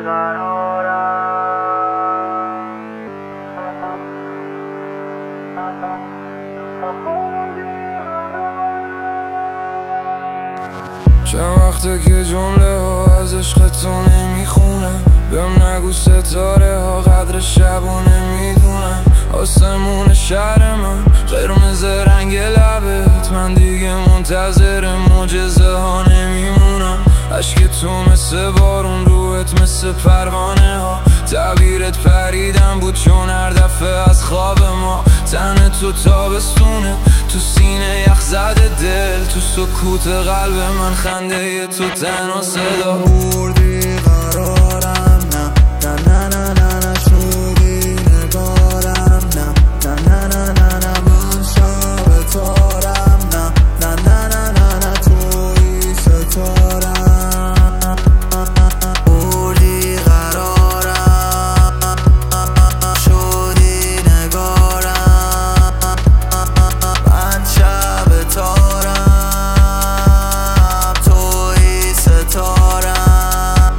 چند وقته که جمله ها از عشق تو نمیخونم، بهم نگو ستاره ها قدر شب و نمیدونم. آسمون شهر من قرمز رنگ لبت، من دیگه منتظر معجزه ها نمیمونم. عشق تو مثل بارون، روحت مثل پروانه ها، تعبیرت پریدم بود چون هر دفعه از خواب ما. تن تو تابستونه، تو سینه یخ زده دل، تو سکوت قلب من خنده تو تنها صدا. بردی قرارم، نه نه نه نه نه نه، شدی نگارم، نه نه نه نه نه نه، من شب تارم، نه نه نه نه نه نه، توی ستارم. بردی قرارم، شدی نگارم، من شب تارم، توی ستارم.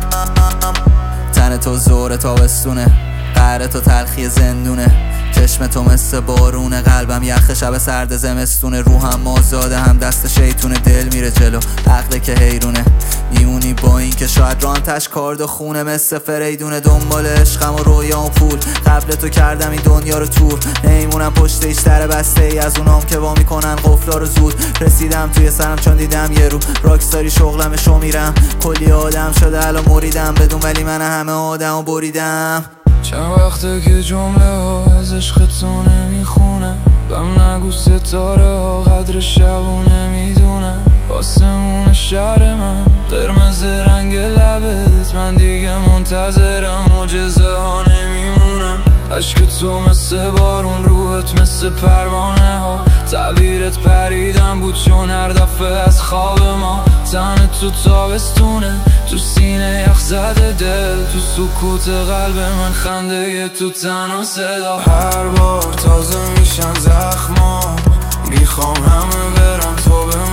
تن تو زور تابستونه، قهر تو تلخی زندونه، چشم تو مثل بارونه، قلبم یخ شب سرد زمستونه. روحم مازاده، هم دست شیطونه، دل میره جلو عقله که حیرونه. میمونی با این که شاید رانتش کارد و خونه، مثل فریدونه دنبال عشقم و رویام و پول. قبل تو کردم این دنیا رو تور، نیمونم پشت ایش در بسته ای از اونام که وا میکنن قفلا رو زود. رسیدم توی سرم چون دیدم یه رو راکستاری شغلم شو میرم. کلی آدم شده الان مریدم، بدون ولی من همه آدم و بریدم. چند وقته که جمله ها از عشق تو نمیخونم، بهم نگو ستاره ها قدر شب و نمیدونم. آسمون شهر من قرمز رنگ لبت، من دیگه منتظرم معجزه ها نمیمونم. عشق تو مثل بارون، روحت مثل پروانه ها، تعبیرت پریدم بود چون هر دفعه از خواب ما. تن تو تابستونه، تو سینه یخ زده دل، تو سکوت قلب من خنده تو تنها صدا. هر بار تازه میشن زخما، میخوام همه برن تو به